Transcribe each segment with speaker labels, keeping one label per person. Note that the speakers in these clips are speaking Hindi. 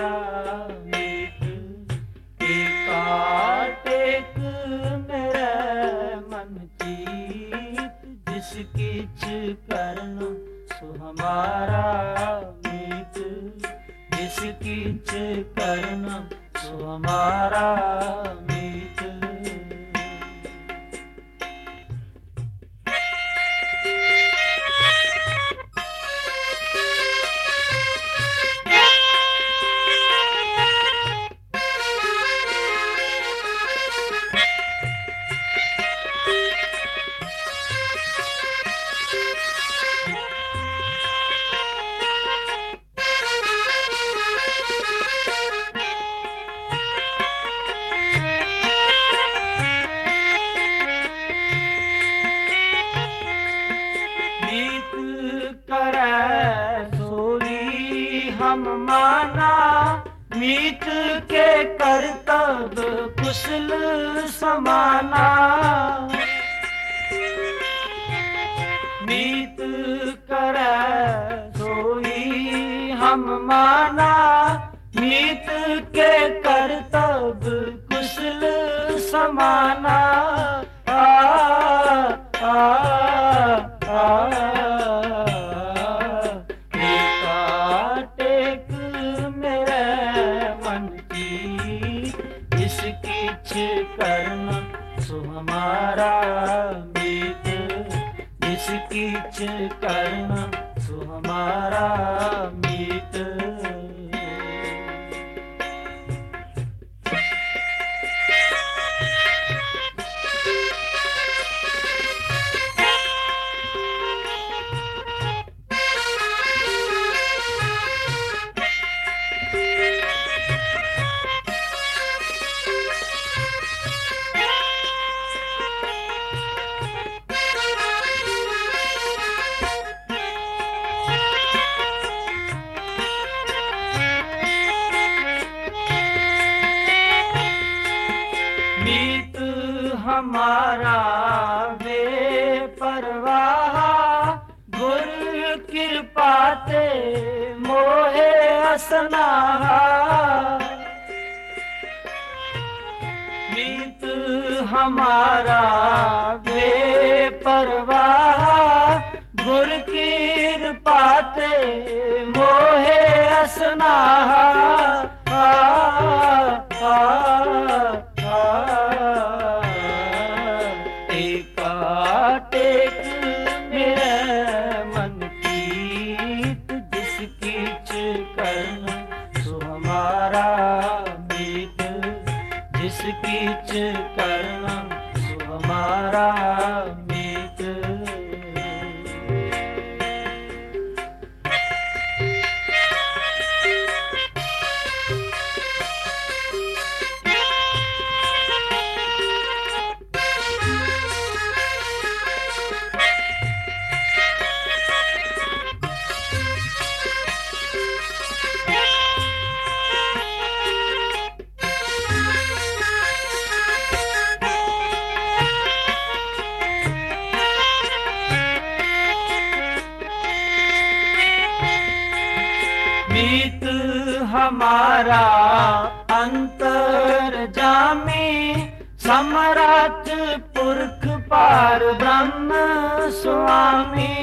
Speaker 1: मीत टेक मेरे मन चीत जिस किछ करना सो हमारा मीत जिस किछ करना सो हमारा मीत। हम माना मीत के करतब कुशल समाना। मीत करे सोई हम माना मीत के करतब कुशल समाना। करना सो हमारा मीत जिस किछ करना सो हमारा मीत। मीत हमारा बेपरवाह गुर कृपा ते मोहे असनाहा। मीत हमारा बेपरवाह गुर कृपा ते मोहे असनाहा। टेक मेरे मन कीत जिस किछ करना सो हमारा मीत जिस किछ करना सो हमारा मीत। मीत हमारा अंतर जामी समरथ पुरख पार ब्रह्म स्वामी।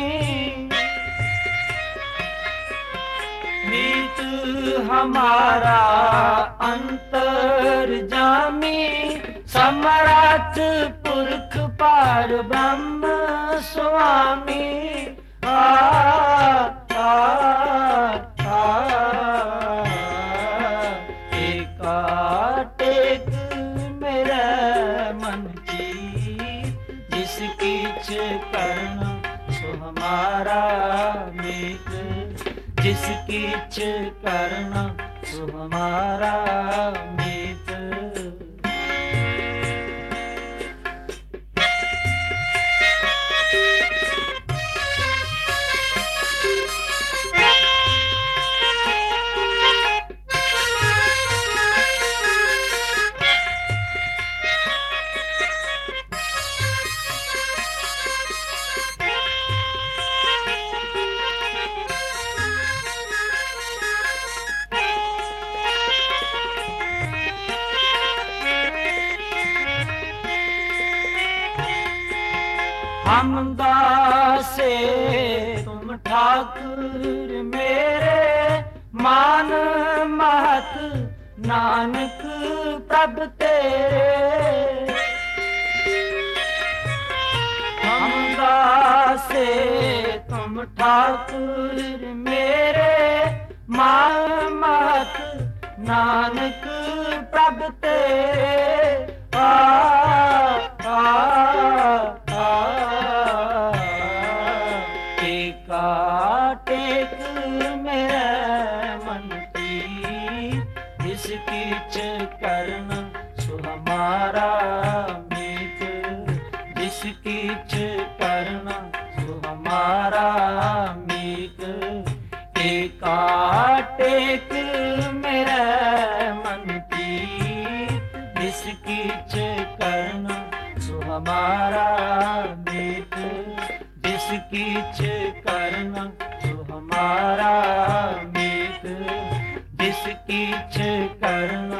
Speaker 1: मीत हमारा अंतर जामी समरथ पुरख पार ब्रह्म स्वामी। टेक मेरे मन चीत जिस किछ करना सो हमारा मीत जिस किछ करना सो हमारा मीत। हम दासे तुम ठाकुर मेरे, मान महत नानक प्रभ तेरे। हम दासे तुम ठाकुर मेरे, मान महत नानक प्रभ तेरे। टेका टेक मेरे मन की, जिस कीच करन सो हमारा मीत। जिस कीच करन सो हमारा मीत। टेका टेक मेरे मन की, जिस कीच करन सो हमारा मीत। जिस कीच करन सो हमारा मीत। जिस कीच करन